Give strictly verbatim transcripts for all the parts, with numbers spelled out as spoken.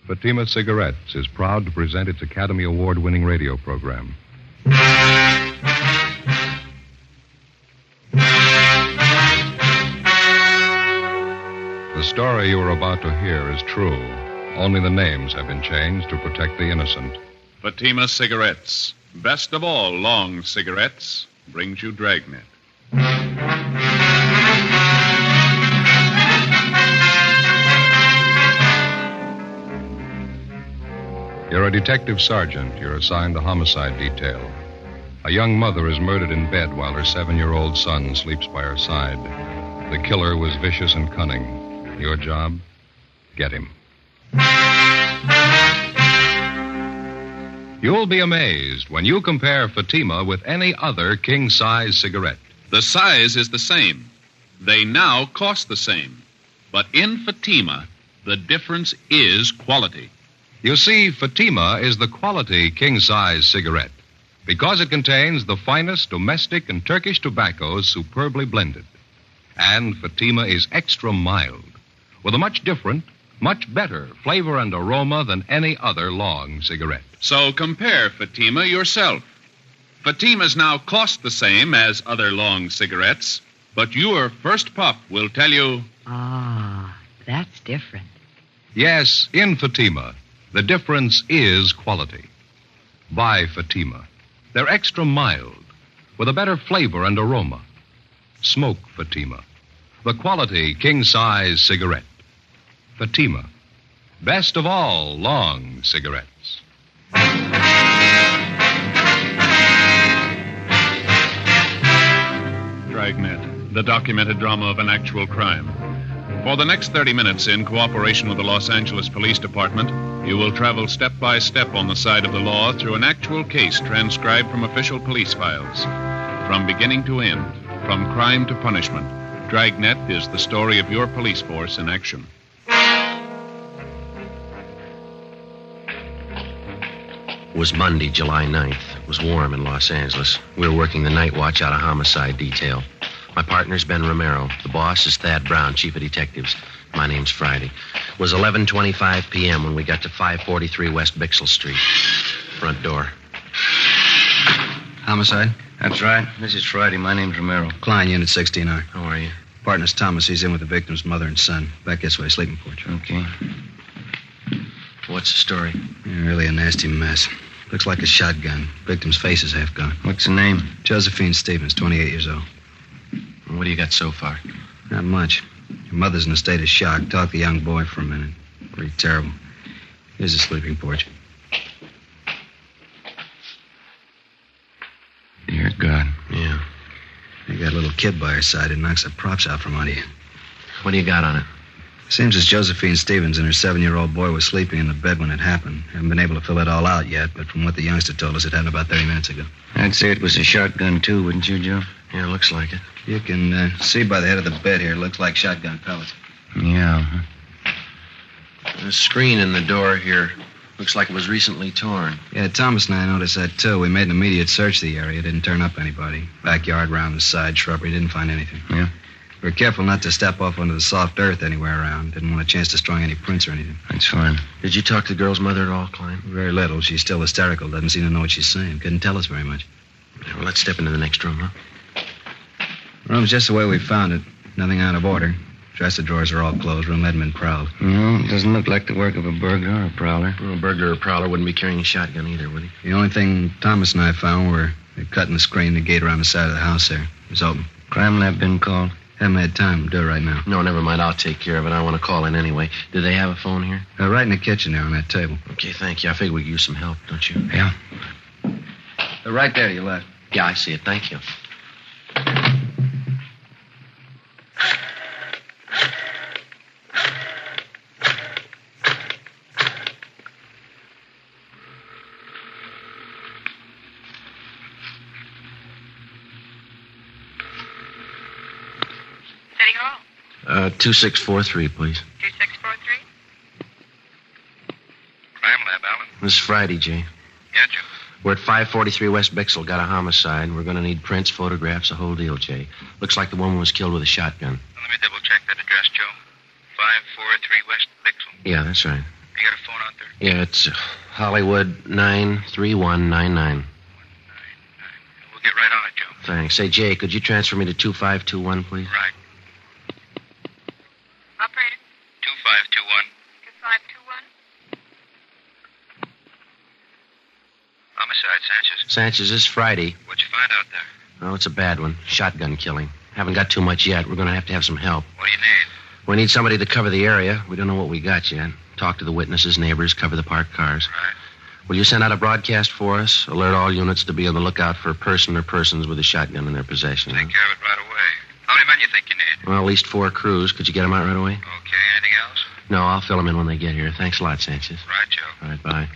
Fatima Cigarettes is proud to present its Academy Award-winning radio program. The story you are about to hear is true. Only the names have been changed to protect the innocent. Fatima Cigarettes, best of all long cigarettes, brings you Dragnet. You're a detective sergeant. You're assigned the homicide detail. A young mother is murdered in bed while her seven-year-old son sleeps by her side. The killer was vicious and cunning. Your job? Get him. You'll be amazed when you compare Fatima with any other king-size cigarette. The size is the same. They now cost the same. But in Fatima, the difference is quality. You see, Fatima is the quality king-size cigarette because it contains the finest domestic and Turkish tobaccos superbly blended. And Fatima is extra mild, with a much different, much better flavor and aroma than any other long cigarette. So compare Fatima yourself. Fatimas now cost the same as other long cigarettes, but your first puff will tell you... Ah, that's different. Yes, in Fatima, the difference is quality. Buy Fatima. They're extra mild, with a better flavor and aroma. Smoke Fatima, the quality king-size cigarette. Fatima, best of all long cigarettes. Dragnet, the documented drama of an actual crime. For the next thirty minutes, in cooperation with the Los Angeles Police Department, you will travel step by step on the side of the law through an actual case transcribed from official police files. From beginning to end, from crime to punishment, Dragnet is the story of your police force in action. It was Monday, July ninth. It was warm in Los Angeles. We were working the night watch out of homicide detail. My partner's Ben Romero. The boss is Thad Brown, chief of detectives. My name's Friday. It was eleven twenty-five p.m. when we got to five forty-three West Bixel Street. Front door. Homicide? That's right. This is Friday. My name's Romero. Klein, Unit sixty-nine. How are you? Partner's Thomas. He's in with the victim's mother and son. Back this way, sleeping porch. Okay. What's the story? Yeah, really a nasty mess. Looks like a shotgun. Victim's face is half gone. What's the name? Josephine Stevens, twenty-eight years old. What do you got so far? Not much. Her mother's in a state of shock. Talk to the young boy for a minute. Pretty terrible. Here's the sleeping porch. Dear God. Yeah. They got a little kid by her side who knocks the props out from under you. What do you got on it? Seems as Josephine Stevens and her seven-year-old boy were sleeping in the bed when it happened. Haven't been able to fill it all out yet, but from what the youngster told us, it happened about thirty minutes ago. I'd say it was a shotgun, too, wouldn't you, Joe? Yeah, looks like it. You can uh, see by the head of the bed here, it looks like shotgun pellets. Yeah. Huh? The screen in the door here looks like it was recently torn. Yeah, Thomas and I noticed that, too. We made an immediate search of the area. Didn't turn up anybody. Backyard, round the side, shrubbery. Didn't find anything. Yeah? We were careful not to step off onto the soft earth anywhere around. Didn't want a chance destroying any prints or anything. That's fine. Did you talk to the girl's mother at all, Klein? Very little. She's still hysterical. Doesn't seem to know what she's saying. Couldn't tell us very much. Yeah, well, let's step into the next room, huh? Room's just the way we found it. Nothing out of order. Dresser drawers are all closed. Room hadn't been prowled. No, it doesn't look like the work of a burglar or a prowler. Well, a burglar or prowler wouldn't be carrying a shotgun either, would he? The only thing Thomas and I found were they cutting the screen, the gate around the side of the house there. It was open. Crime lab been called? Haven't had time to do it right now. No, never mind. I'll take care of it. I want to call in anyway. Do they have a phone here? Uh, right in the kitchen there on that table. Okay, thank you. I figure we could use some help, don't you? Yeah. Uh, right there to your left. Yeah, I see it. Thank you. Uh, two six four three, please. two six four three? Crime lab, Alan. This is Friday, Jay. Yeah, Joe. We're at five forty-three West Bixel. Got a homicide. We're going to need prints, photographs, the whole deal, Jay. Looks like the woman was killed with a shotgun. Well, let me double check that address, Joe. five forty-three West Bixel. Yeah, that's right. You got a phone out Yeah, it's Hollywood nine three one nine nine. We'll get right on it, Joe. Thanks. Say, Jay, could you transfer me to two five two one, please? Right. Operator, two five two one. two five two one. Homicide, Sanchez. Sanchez, this is Friday. What'd you find out there? Oh, it's a bad one. Shotgun killing. Haven't got too much yet. We're going to have to have some help. What do you need? We need somebody to cover the area. We don't know what we got yet. Talk to the witnesses, neighbors, cover the parked cars. Right. Will you send out a broadcast for us? Alert all units to be on the lookout for a person or persons with a shotgun in their possession. Take care of it right away. How many men you think you need? Well, at least four crews. Could you get them out right away? Okay, anything else? No, I'll fill them in when they get here. Thanks a lot, Sanchez. Right, Joe. All right, bye.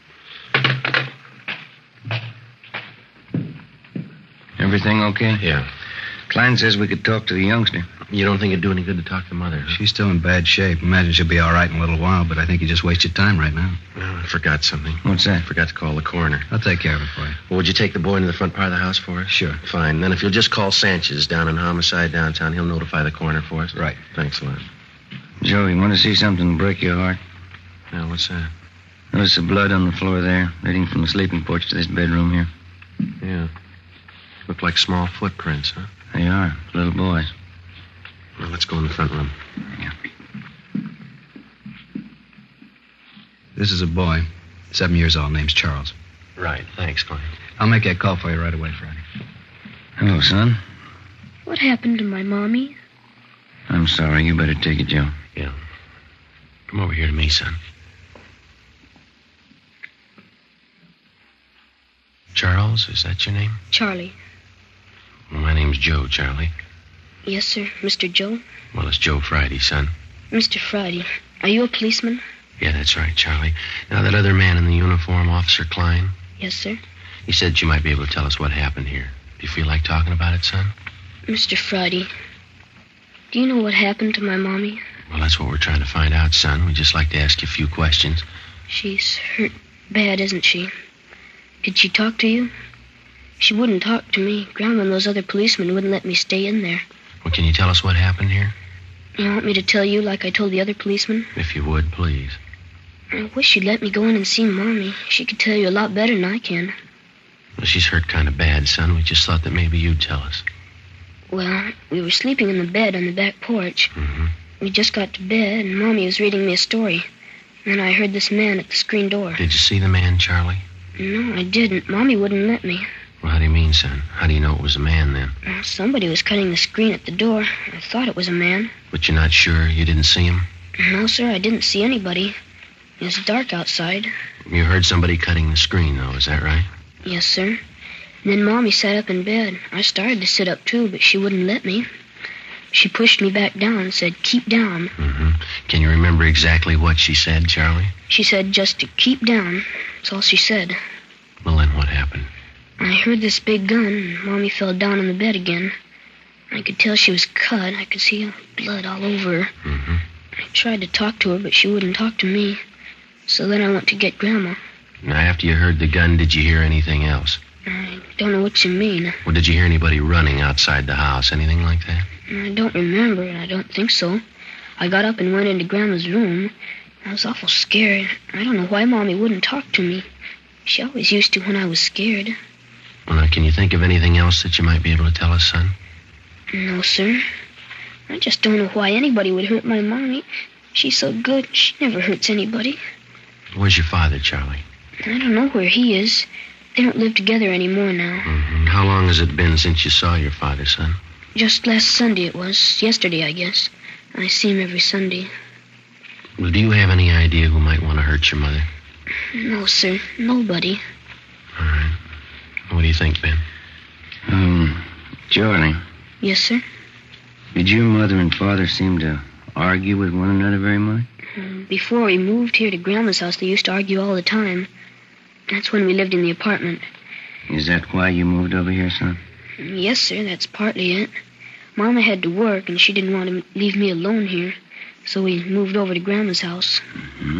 Everything okay? Yeah. Klein says we could talk to the youngster. You don't think it'd do any good to talk to Mother? Huh? She's still in bad shape. Imagine she'll be all right in a little while, but I think you just wasted time right now. Oh, I forgot something. What's that? I forgot to call the coroner. I'll take care of it for you. Well, would you take the boy into the front part of the house for us? Sure. Fine. Then if you'll just call Sanchez down in Homicide downtown, he'll notify the coroner for us. Right. Thanks a lot. Joe, you want to see something break your heart? Now, what's that? Notice the blood on the floor there, leading from the sleeping porch to this bedroom here. Yeah. Look like small footprints, huh? They are. Little boys. Well, let's go in the front room. Yeah. This is a boy, seven years old, name's Charles. Right. Thanks, Klein. I'll make that call for you right away, Friday. Hello, son. What happened to my mommy? I'm sorry. You better take it, Joe. Yeah. Come over here to me, son. Charles, is that your name? Charlie. Well, my name's Joe, Charlie. Yes, sir. Mister Joe? Well, it's Joe Friday, son. Mister Friday. Are you a policeman? Yeah, that's right, Charlie. Now, that other man in the uniform, Officer Klein, Yes, sir. he said you might be able to tell us what happened here. Do you feel like talking about it, son? Mister Friday, do you know what happened to my mommy? Well, that's what we're trying to find out, son. We'd just like to ask you a few questions. She's hurt bad, isn't she? Did she talk to you? She wouldn't talk to me. Grandma and those other policemen wouldn't let me stay in there. Well, can you tell us what happened here? You want me to tell you like I told the other policemen? If you would, please. I wish you'd let me go in and see Mommy. She could tell you a lot better than I can. Well, she's hurt kind of bad, son. We just thought that maybe you'd tell us. Well, we were sleeping in the bed on the back porch. Mm-hmm. We just got to bed, and Mommy was reading me a story. Then I heard this man at the screen door. Did you see the man, Charlie? No, I didn't. Mommy wouldn't let me. Well, how do you mean, son? How do you know it was a man, then? Well, somebody was cutting the screen at the door. I thought it was a man. But you're not sure? You didn't see him? No, sir, I didn't see anybody. It was dark outside. You heard somebody cutting the screen, though, is that right? Yes, sir. And then Mommy sat up in bed. I started to sit up, too, but she wouldn't let me. She pushed me back down and said, keep down. Mm-hmm. Can you remember exactly what she said, Charlie? She said just to keep down. That's all she said. Well, then what happened? I heard this big gun, and Mommy fell down on the bed again. I could tell she was cut. I could see blood all over her. Mm-hmm. I tried to talk to her, but she wouldn't talk to me. So then I went to get Grandma. Now, after you heard the gun, did you hear anything else? I don't know what you mean. Well, did you hear anybody running outside the house? Anything like that? I don't remember, and I don't think so. I got up and went into Grandma's room. I was awful scared. I don't know why Mommy wouldn't talk to me. She always used to when I was scared. Well, now, can you think of anything else that you might be able to tell us, son? No, sir. I just don't know why anybody would hurt my Mommy. She's so good. She never hurts anybody. Where's your father, Charlie? I don't know where he is. They don't live together anymore now. Mm-hmm. How long has it been since you saw your father, son? Just last Sunday it was. Yesterday, I guess. I see him every Sunday. Well, do you have any idea who might want to hurt your mother? No, sir. Nobody. All right. What do you think, Ben? Um, Charlie, Yes, sir. did your mother and father seem to argue with one another very much? Um, Before we moved here to Grandma's house, they used to argue all the time. That's when we lived in the apartment. Is that why you moved over here, son? Yes, sir, that's partly it. Mama had to work, and she didn't want to leave me alone here. So we moved over to Grandma's house. Mm-hmm.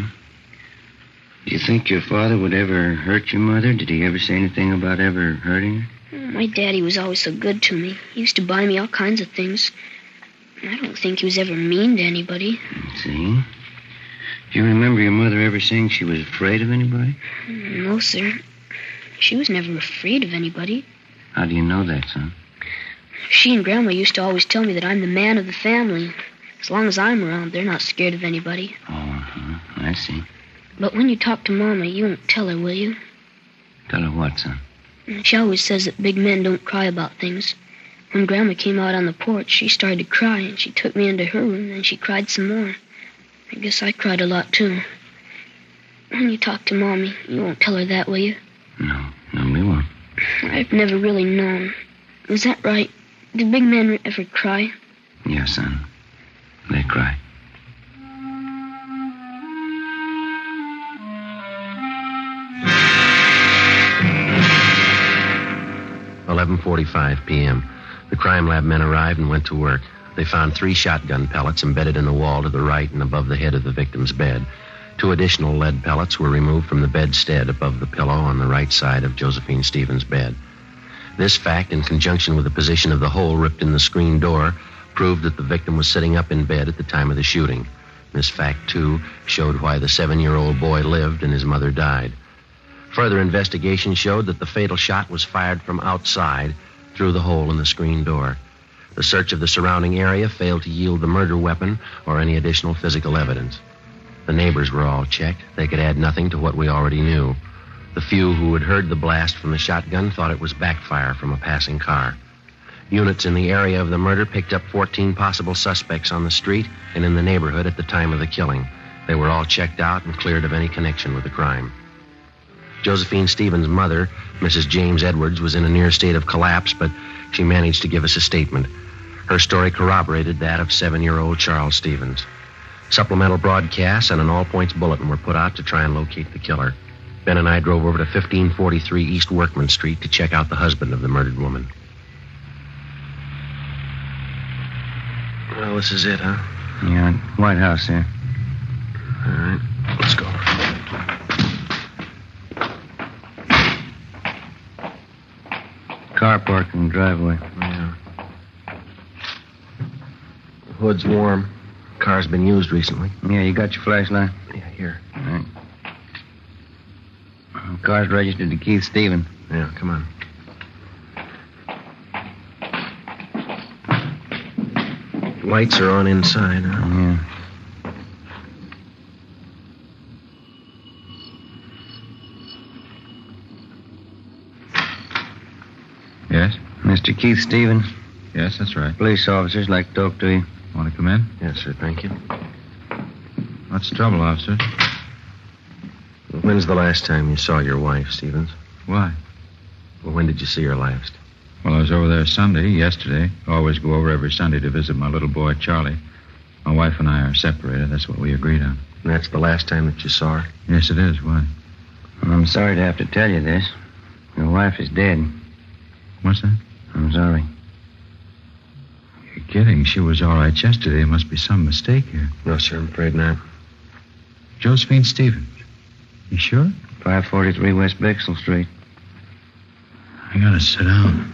Do you think your father would ever hurt your mother? Did he ever say anything about ever hurting her? My daddy was always so good to me. He used to buy me all kinds of things. I don't think he was ever mean to anybody. See? Do you remember your mother ever saying she was afraid of anybody? No, sir. She was never afraid of anybody. How do you know that, son? She and Grandma used to always tell me that I'm the man of the family. As long as I'm around, they're not scared of anybody. Oh, uh-huh. I see. But when you talk to Mama, you won't tell her, will you? Tell her what, son? She always says that big men don't cry about things. When Grandma came out on the porch, she started to cry, and she took me into her room, and she cried some more. I guess I cried a lot, too. When you talk to Mommy, you won't tell her that, will you? No, no, we won't. I've never really known. Is that right? Do big men ever cry? Yeah, son. They cry. eleven forty-five p.m. The crime lab men arrived and went to work. They found three shotgun pellets embedded in the wall to the right and above the head of the victim's bed. Two additional lead pellets were removed from the bedstead above the pillow on the right side of Josephine Stevens' bed. This fact, in conjunction with the position of the hole ripped in the screen door, proved that the victim was sitting up in bed at the time of the shooting. This fact, too, showed why the seven-year-old boy lived and his mother died. Further investigation showed that the fatal shot was fired from outside through the hole in the screen door. The search of the surrounding area failed to yield the murder weapon or any additional physical evidence. The neighbors were all checked. They could add nothing to what we already knew. The few who had heard the blast from the shotgun thought it was backfire from a passing car. Units in the area of the murder picked up fourteen possible suspects on the street and in the neighborhood at the time of the killing. They were all checked out and cleared of any connection with the crime. Josephine Stevens' mother, Missus James Edwards, was in a near state of collapse, but she managed to give us a statement. Her story corroborated that of seven-year-old Charles Stevens. Supplemental broadcasts and an all-points bulletin were put out to try and locate the killer. Ben and I drove over to fifteen forty-three East Workman Street to check out the husband of the murdered woman. Well, this is it, huh? Yeah, White House here. All right, let's go. Car parked in the driveway. Yeah. The hood's warm. Car's been used recently. Yeah, you got your flashlight? Yeah, here. All right. The car's registered to Keith Stevens. Yeah, come on. Lights are on inside, huh? Yeah. Yes? Mister Keith Stevens. Yes, that's right. Police officers like to talk to you. Want to come in? Yes, sir, thank you. What's the trouble, officer? When's the last time you saw your wife, Stevens? Why? Well, when did you see her last? Well, I was over there Sunday, yesterday. Always go over every Sunday to visit my little boy, Charlie. My wife and I are separated. That's what we agreed on. And that's the last time that you saw her? Yes, it is. Why? Well, I'm sorry to have to tell you this. Your wife is dead. What's that? I'm sorry. You're kidding. She was all right yesterday. There must be some mistake here. No, sir, I'm afraid not. Josephine Stevens. You sure? five forty-three West Bixel Street. I gotta sit down.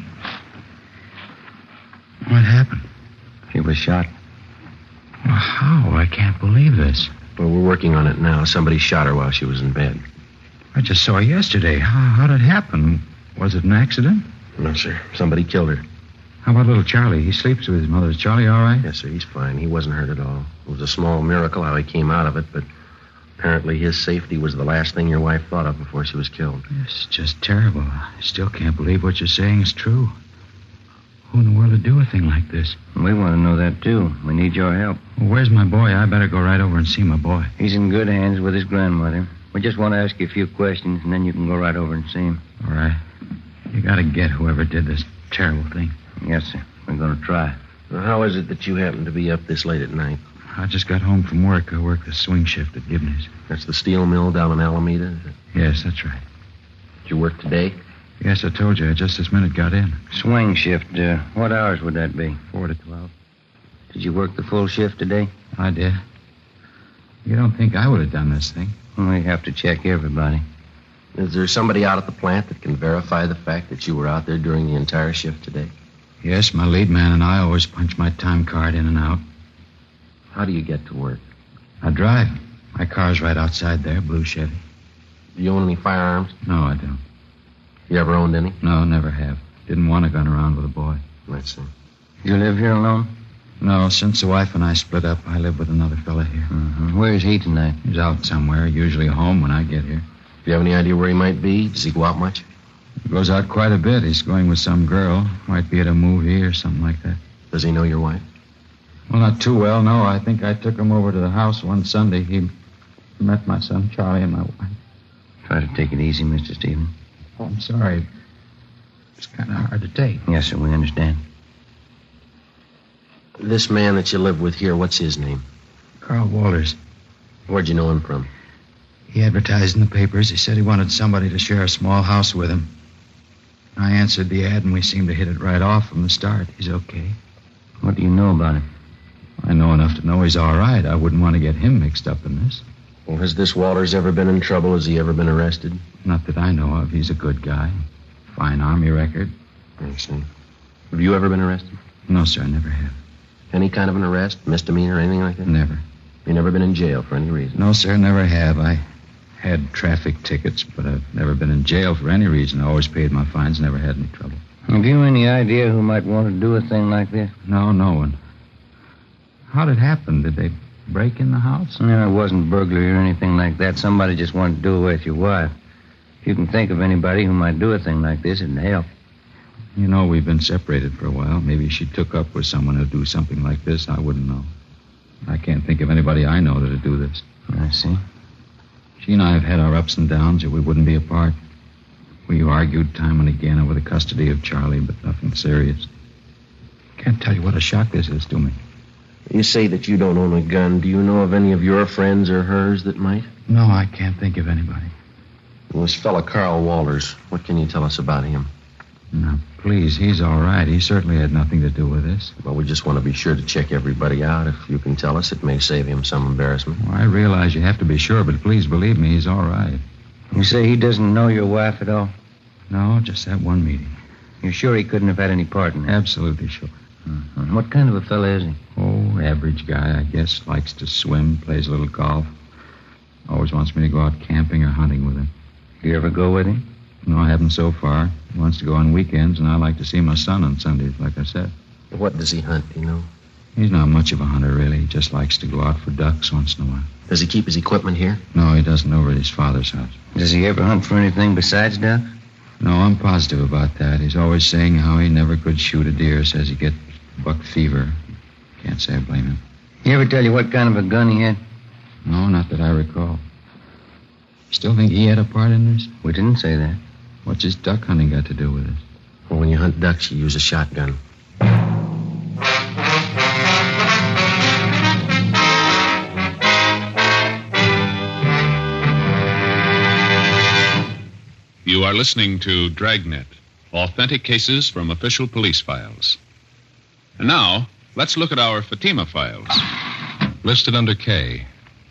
What happened? She was shot. Well, how? I can't believe this. Well, we're working on it now. Somebody shot her while she was in bed. I just saw her yesterday. How, how did it happen? Was it an accident? No, sir. Somebody killed her. How about little Charlie? He sleeps with his mother. Is Charlie all right? Yes, sir. He's fine. He wasn't hurt at all. It was a small miracle how he came out of it, but apparently his safety was the last thing your wife thought of before she was killed. It's just terrible. I still can't believe what you're saying is true. Who in the world would do a thing like this? We want to know that, too. We need your help. Well, where's my boy? I better go right over and see my boy. He's in good hands with his grandmother. We just want to ask you a few questions, and then you can go right over and see him. All right. You gotta get whoever did this terrible thing. Yes, sir. We're going to try. Well, how is it that you happen to be up this late at night? I just got home from work. I work the swing shift at Gibney's. That's the steel mill down in Alameda, is it? Yes, that's right. Did you work today? Yes, I told you. I just this minute got in. Swing shift. Uh, what hours would that be? Four to twelve. Did you work the full shift today? I did. You don't think I would have done this thing? We have to check everybody. Is there somebody out at the plant that can verify the fact that you were out there during the entire shift today? Yes, my lead man and I always punch my time card in and out. How do you get to work? I drive. My car's right outside there, blue Chevy. Do you own any firearms? No, I don't. You ever owned any? No, never have. Didn't want a gun around with a boy. Let's see. You live here alone? No, since the wife and I split up, I live with another fella here. Mm-hmm. Where is he tonight? He's out somewhere, usually home when I get here. Do you have any idea where he might be? Does he go out much? He goes out quite a bit. He's going with some girl. Might be at a movie or something like that. Does he know your wife? Well, not too well, no. I think I took him over to the house one Sunday. He met my son Charlie and my wife. Try to take it easy, Mister Stevens. Oh, I'm sorry. It's kind of hard to take. Yes, sir, we understand. This man that you live with here, what's his name? Carl Walters. Where'd you know him from? He advertised in the papers. He said he wanted somebody to share a small house with him. I answered the ad, and we seemed to hit it right off from the start. He's okay. What do you know about him? I know enough to know he's all right. I wouldn't want to get him mixed up in this. Well, has this Walters ever been in trouble? Has he ever been arrested? Not that I know of. He's a good guy. Fine Army record. I see. Have you ever been arrested? No, sir, I never have. Any kind of an arrest? Misdemeanor, anything like that? Never. You never been in jail for any reason? No, sir, never have. I had traffic tickets, but I've never been in jail for any reason. I always paid my fines, never had any trouble. Have you any idea who might want to do a thing like this? No, no one. How did it happen? Did they break in the house? No, it wasn't burglary or anything like that. Somebody just wanted to do away with your wife. If you can think of anybody who might do a thing like this, it'd help. You know, we've been separated for a while. Maybe she took up with someone who'd do something like this. I wouldn't know. I can't think of anybody I know that'd do this. I see. She and I have had our ups and downs, or we wouldn't be apart. We argued time and again over the custody of Charlie, but nothing serious. Can't tell you what a shock this is to me. You say that you don't own a gun. Do you know of any of your friends or hers that might? No, I can't think of anybody. Well, this fella, Carl Walters, what can you tell us about him? Now, please, he's all right. He certainly had nothing to do with this. Well, we just want to be sure to check everybody out. If you can tell us, it may save him some embarrassment. Well, I realize you have to be sure, but please believe me, he's all right. You say he doesn't know your wife at all? No, just that one meeting. You're sure he couldn't have had any part in that? Absolutely sure. Mm-hmm. What kind of a fella is he? Oh, average guy, I guess. Likes to swim, plays a little golf. Always wants me to go out camping or hunting with him. Do you ever go with him? No, I haven't so far. He wants to go on weekends, and I like to see my son on Sundays, like I said. What does he hunt, do you know? He's not much of a hunter, really. He just likes to go out for ducks once in a while. Does he keep his equipment here? No, he doesn't, over at his father's house. Does he ever hunt for anything besides ducks? No, I'm positive about that. He's always saying how he never could shoot a deer. Says he gets buck fever. Can't say I blame him. He ever tell you what kind of a gun he had? No, not that I recall. Still think he had a part in this? We didn't say that. What's his duck hunting got to do with it? Well, when you hunt ducks, you use a shotgun. You are listening to Dragnet, authentic cases from official police files. And now, let's look at our Fatima files. Listed under K.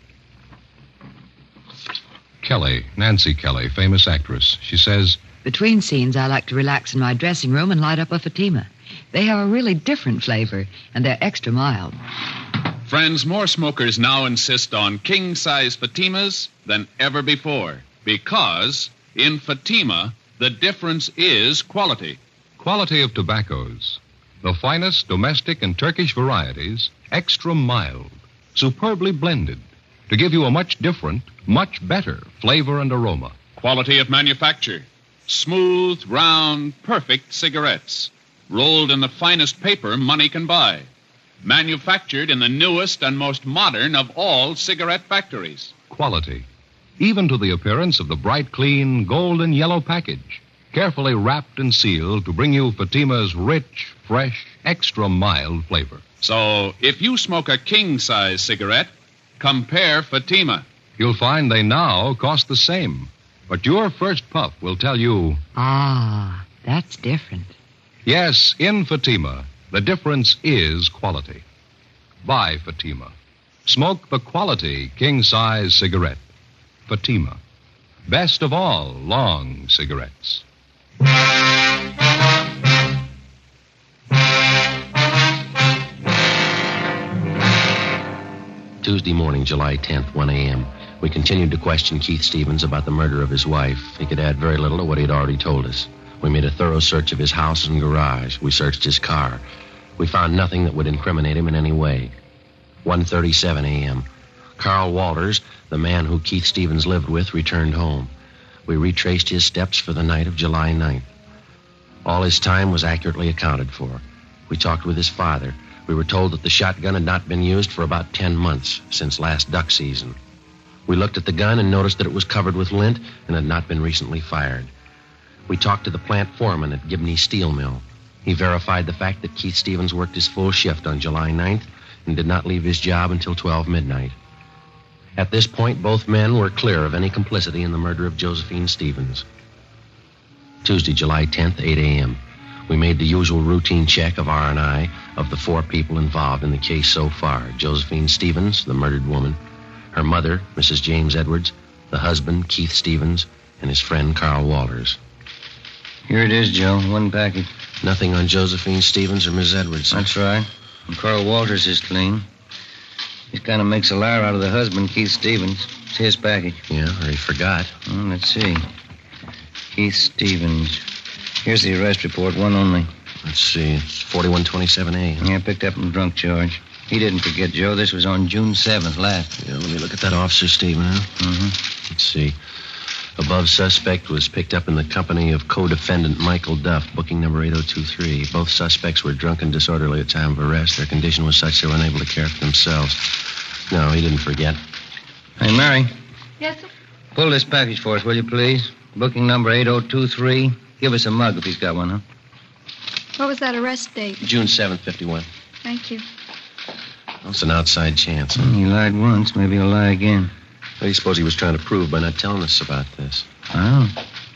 Kelly, Nancy Kelly, famous actress. She says, Between scenes, I like to relax in my dressing room and light up a Fatima. They have a really different flavor, and they're extra mild. Friends, more smokers now insist on king-size Fatimas than ever before. Because in Fatima, the difference is quality. Quality of tobaccos. The finest domestic and Turkish varieties, extra mild, superbly blended, to give you a much different, much better flavor and aroma. Quality of manufacture. Smooth, round, perfect cigarettes. Rolled in the finest paper money can buy. Manufactured in the newest and most modern of all cigarette factories. Quality. Even to the appearance of the bright, clean, golden yellow package. Carefully wrapped and sealed to bring you Fatima's rich, fresh, extra mild flavor. So, if you smoke a king-size cigarette, compare Fatima. You'll find they now cost the same. But your first puff will tell you... Ah, that's different. Yes, in Fatima, the difference is quality. Buy Fatima. Smoke the quality king-size cigarette. Fatima. Best of all long cigarettes. Two, Tuesday morning, July tenth, one a.m. We continued to question Keith Stevens about the murder of his wife. He could add very little to what he had already told us. We made a thorough search of his house and garage. We searched his car. We found nothing that would incriminate him in any way. one thirty-seven a.m. Carl Walters, the man who Keith Stevens lived with, returned home. We retraced his steps for the night of July ninth. All his time was accurately accounted for. We talked with his father. We were told that the shotgun had not been used for about ten months, since last duck season. We looked at the gun and noticed that it was covered with lint and had not been recently fired. We talked to the plant foreman at Gibney Steel Mill. He verified the fact that Keith Stevens worked his full shift on July ninth and did not leave his job until twelve midnight. At this point, both men were clear of any complicity in the murder of Josephine Stevens. Tuesday, July tenth, eight a.m. We made the usual routine check of R and I of the four people involved in the case so far. Josephine Stevens, the murdered woman, her mother, Missus James Edwards, the husband, Keith Stevens, and his friend, Carl Walters. Here it is, Joe. One package. Nothing on Josephine Stevens or Miss Edwards. That's right. And Carl Walters is clean. He kind of makes a liar out of the husband, Keith Stevens. It's his package. Yeah, or he forgot. Well, let's see. Keith Stevens. Here's the arrest report, one only. Let's see. It's forty-one twenty-seven A. Yeah, picked up in drunk charge. He didn't forget, Joe. This was on June seventh, last. Yeah, let me look at that officer statement, huh? Mm-hmm. Let's see. Above suspect was picked up in the company of co-defendant Michael Duff, booking number eight oh two three. Both suspects were drunk and disorderly at time of arrest. Their condition was such they were unable to care for themselves. No, he didn't forget. Hey, Mary. Yes, sir? Pull this package for us, will you, please? Booking number eight oh two three. Give us a mug if he's got one, huh? What was that arrest date? June seventh, fifty-one. Thank you. Well, it's an outside chance. He lied once. Maybe he'll lie again. What do you suppose he was trying to prove by not telling us about this? Oh.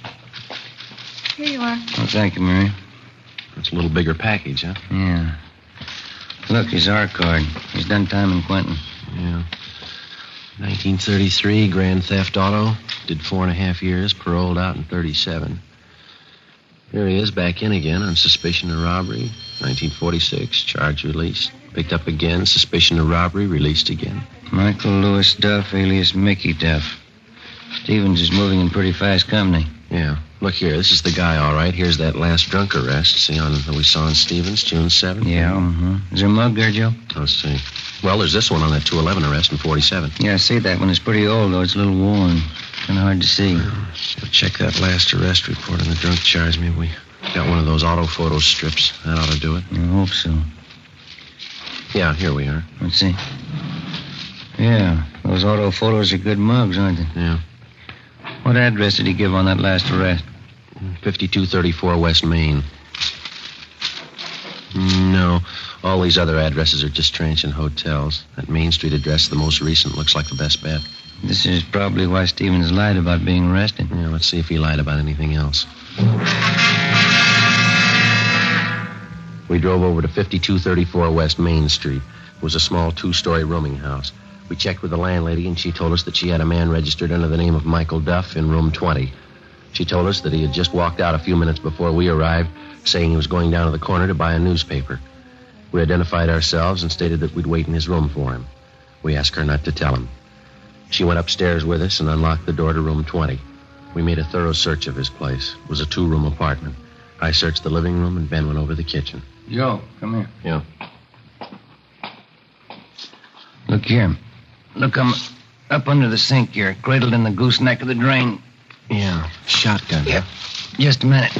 Here you are. Oh, thank you, Mary. It's a little bigger package, huh? Yeah. Look, his R card. He's done time in Quentin. Yeah. nineteen thirty-three, grand theft auto. Did four and a half years, paroled out in thirty-seven. Here he is, back in again on suspicion of robbery. nineteen forty-six, charge released. Picked up again, suspicion of robbery, released again. Michael Lewis Duff, alias Mickey Duff. Stevens is moving in pretty fast company. Yeah. Look here, this is the guy, all right. Here's that last drunk arrest. See on that we saw on Stevens, June seventh? Yeah, mm-hmm. Is there a mug there, Joe? Let's see. Well, there's this one on that two eleven arrest in forty-seven. Yeah, I see that one. It's pretty old, though. It's a little worn. Kind of hard to see. So check that last arrest report on the drunk charge. Maybe we got one of those auto photo strips. That ought to do it. I hope so. Yeah, here we are. Let's see. Yeah, those auto photos are good mugs, aren't they? Yeah. What address did he give on that last arrest? fifty-two thirty-four West Main. No, all these other addresses are just transient hotels. That Main Street address, the most recent, looks like the best bet. This is probably why Stevens lied about being arrested. Yeah, let's see if he lied about anything else. We drove over to fifty-two thirty-four West Main Street. It was a small two-story rooming house. We checked with the landlady, and she told us that she had a man registered under the name of Michael Duff in room twenty. She told us that he had just walked out a few minutes before we arrived, saying he was going down to the corner to buy a newspaper. We identified ourselves and stated that we'd wait in his room for him. We asked her not to tell him. She went upstairs with us and unlocked the door to room twenty. We made a thorough search of his place. It was a two-room apartment. I searched the living room, and Ben went over the kitchen. Joe, come here. Yeah. Look here. Look, I'm up under the sink here, cradled in the gooseneck of the drain. Yeah, shotgun. Yep. Just a minute.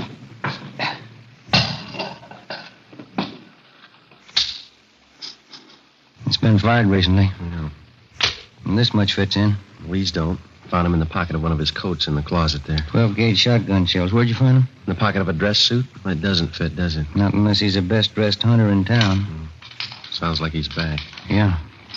It's been fired recently. Yeah. And this much fits in. These don't. Found him in the pocket of one of his coats in the closet there. twelve-gauge shotgun shells. Where'd you find them? In the pocket of a dress suit? Well, it doesn't fit, does it? Not unless he's the best-dressed hunter in town. Mm. Sounds like he's back. Yeah.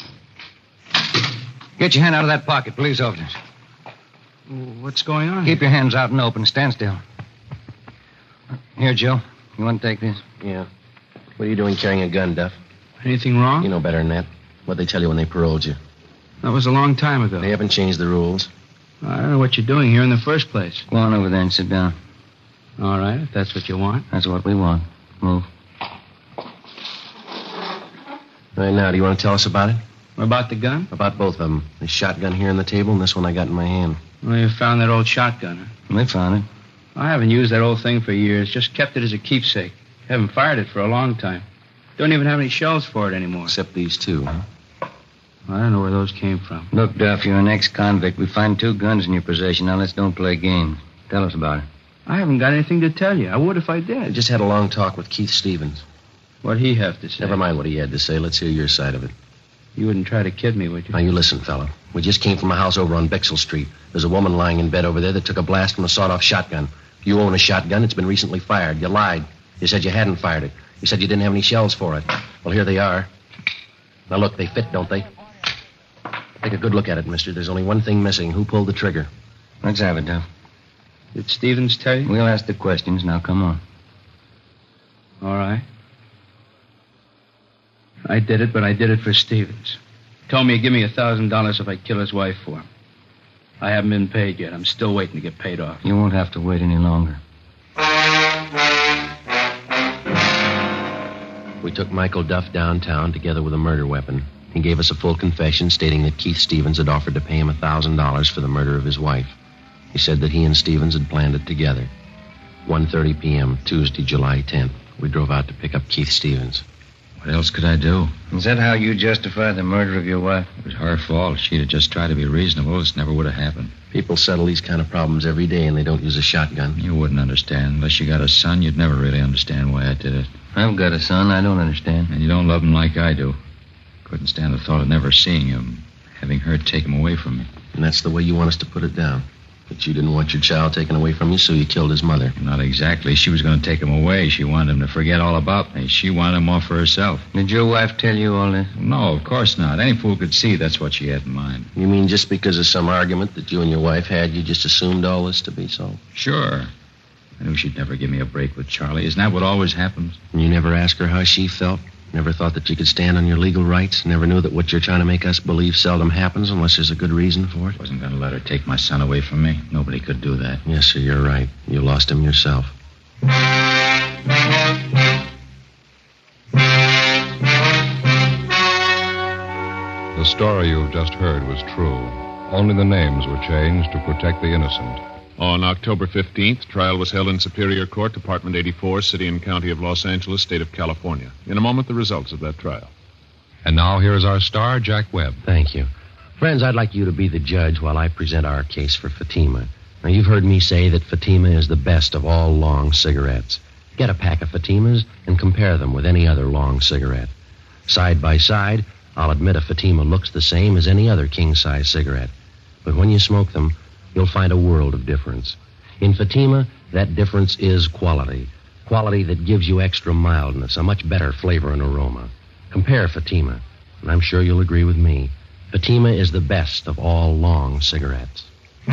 Get your hand out of that pocket, police officers. What's going on? Keep your hands out and open. Stand still. Here, Joe. You want to take this? Yeah. What are you doing carrying a gun, Duff? Anything wrong? You know better than that. What'd they tell you when they paroled you? That was a long time ago. They haven't changed the rules. I don't know what you're doing here in the first place. Go on over there and sit down. All right, if that's what you want. That's what we want. Move. Right now, do you want to tell us about it? What about the gun? About both of them. This shotgun here on the table and this one I got in my hand. Well, you found that old shotgun, huh? We found it. I haven't used that old thing for years. Just kept it as a keepsake. Haven't fired it for a long time. Don't even have any shells for it anymore. Except these two, huh? I don't know where those came from. Look, Duff, you're an ex-convict. We find two guns in your possession. Now, let's don't play games. Tell us about it. I haven't got anything to tell you. I would if I did. I just had a long talk with Keith Stevens. What'd he have to say? Never mind what he had to say. Let's hear your side of it. You wouldn't try to kid me, would you? Now, you listen, fella. We just came from a house over on Bixel Street. There's a woman lying in bed over there that took a blast from a sawed-off shotgun. You own a shotgun. It's been recently fired. You lied. You said you hadn't fired it. You said you didn't have any shells for it. Well, here they are. Now, look, they fit, don't they? Take a good look at it, mister. There's only one thing missing. Who pulled the trigger? Let's have it, Duff. Did Stevens tell you? We'll ask the questions. Now, come on. All right. I did it, but I did it for Stevens. Told me he'd give me a thousand dollars if I kill his wife for him. I haven't been paid yet. I'm still waiting to get paid off. You won't have to wait any longer. We took Michael Duff downtown together with a murder weapon. He gave us a full confession stating that Keith Stevens had offered to pay him a thousand dollars for the murder of his wife. He said that he and Stevens had planned it together. one thirty p.m., Tuesday, July tenth. We drove out to pick up Keith Stevens. What else could I do? Is that how you justify the murder of your wife? It was her fault. She'd have just tried to be reasonable. This never would have happened. People settle these kind of problems every day, and they don't use a shotgun. You wouldn't understand. Unless you got a son, you'd never really understand why I did it. I've got a son. I don't understand. And you don't love him like I do. Couldn't stand the thought of never seeing him, having her take him away from me. And that's the way you want us to put it down. That you didn't want your child taken away from you, so you killed his mother. Not exactly. She was going to take him away. She wanted him to forget all about me. She wanted him off for herself. Did your wife tell you all this? No, of course not. Any fool could see that's what she had in mind. You mean just because of some argument that you and your wife had, you just assumed all this to be so? Sure. I knew she'd never give me a break with Charlie. Isn't that what always happens? And you never asked her how she felt? Never thought that you could stand on your legal rights? Never knew that what you're trying to make us believe seldom happens unless there's a good reason for it? Wasn't going to let her take my son away from me. Nobody could do that. Yes, sir, you're right. You lost him yourself. The story you've just heard was true. Only the names were changed to protect the innocent. On October fifteenth, trial was held in Superior Court, Department eighty-four, City and County of Los Angeles, State of California. In a moment, the results of that trial. And now here's our star, Jack Webb. Thank you. Friends, I'd like you to be the judge while I present our case for Fatima. Now, you've heard me say that Fatima is the best of all long cigarettes. Get a pack of Fatimas and compare them with any other long cigarette. Side by side, I'll admit a Fatima looks the same as any other king-size cigarette. But when you smoke them, you'll find a world of difference. In Fatima, that difference is quality. Quality that gives you extra mildness, a much better flavor and aroma. Compare Fatima, and I'm sure you'll agree with me. Fatima is the best of all long cigarettes.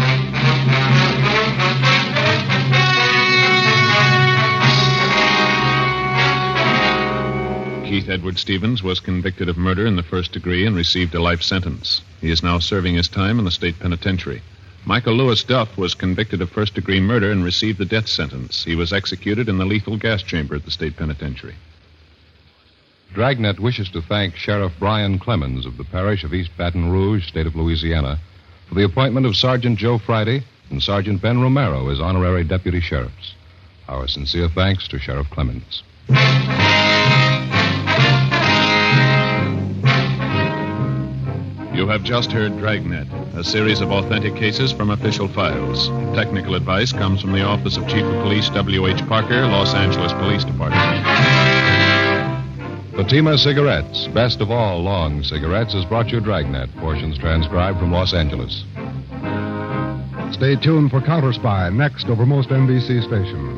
Keith Edward Stevens was convicted of murder in the first degree and received a life sentence. He is now serving his time in the state penitentiary. Michael Lewis Duff was convicted of first-degree murder and received the death sentence. He was executed in the lethal gas chamber at the state penitentiary. Dragnet wishes to thank Sheriff Brian Clemens of the parish of East Baton Rouge, state of Louisiana, for the appointment of Sergeant Joe Friday and Sergeant Ben Romero as honorary deputy sheriffs. Our sincere thanks to Sheriff Clemens. You have just heard Dragnet, a series of authentic cases from official files. Technical advice comes from the Office of Chief of Police W H Parker, Los Angeles Police Department. Fatima Cigarettes, best of all long cigarettes, has brought you Dragnet, portions transcribed from Los Angeles. Stay tuned for Counter Spy next over most N B C stations.